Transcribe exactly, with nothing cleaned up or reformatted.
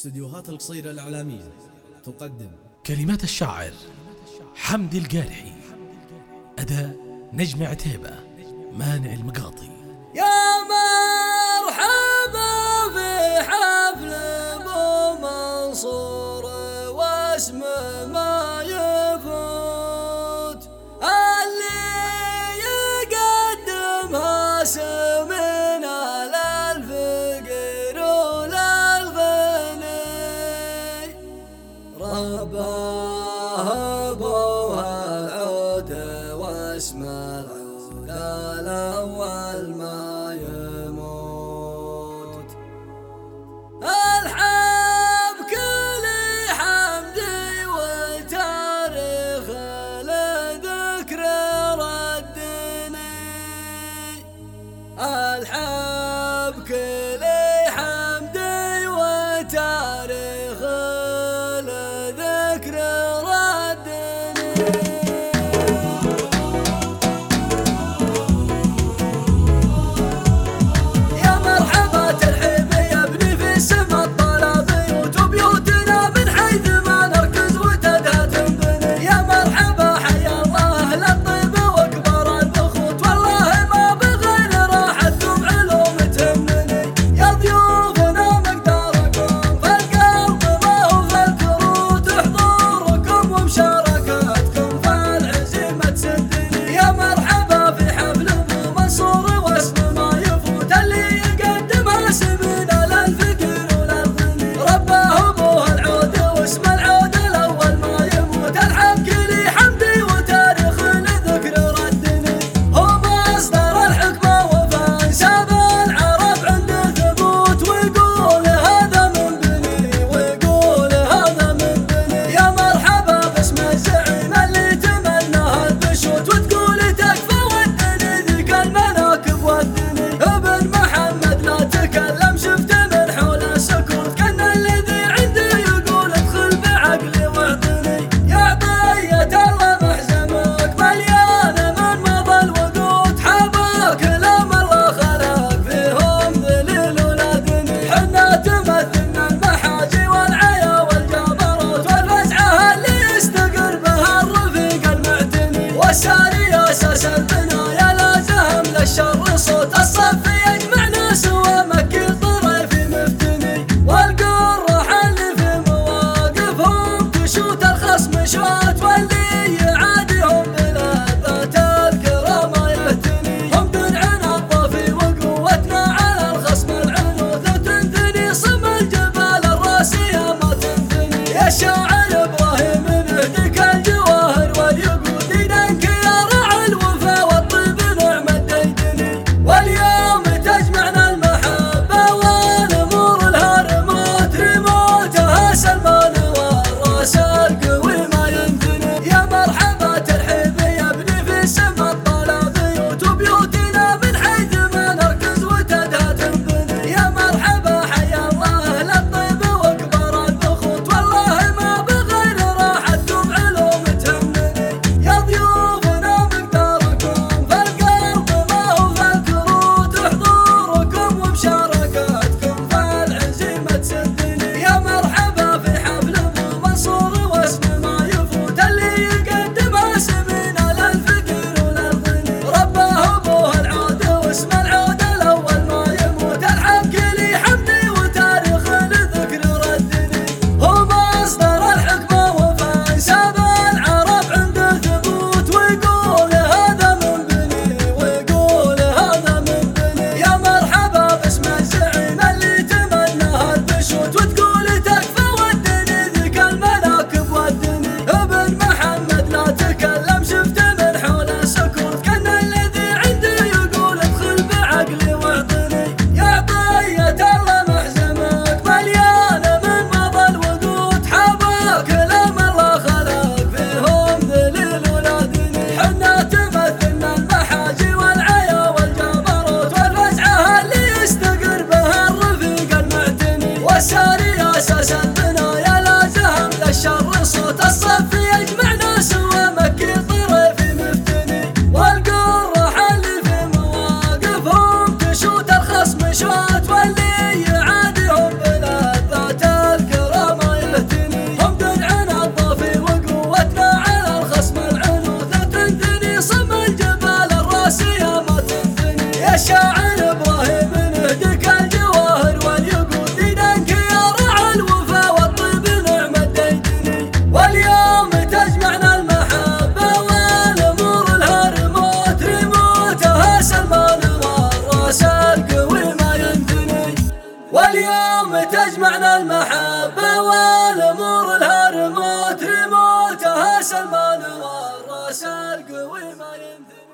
استديوهات القصيرة الإعلامية تقدم كلمات الشاعر حمدي القارحي، أداء نجم عتيبة مانع المقاطي. يا مرحبا في حفل ابو منصور واسم ما يفوت، اللي يقدمها سمنا للفقير وللغني، رباه ابوها العود واسم العود الاول ما يموت، الحب كل حمدي وتاريخ لذكر ردني، الحب كل حمدي وتاريخ لذكر ردني. شوت الخصم شوت واللي يعاديهم بلذات الكرام. الشاعر ابراهيم نهدك الجواهر واليقود ديدنك يا رعى الوفا والطيب نعم الديدني. واليوم تجمعنا المحبة والامور الهرموت ريموتها سلمان والراس القوي ما ينثني. واليوم تجمعنا المحبة والامور الهرموت ريموتها سلمان والراس القوي ما ينثني.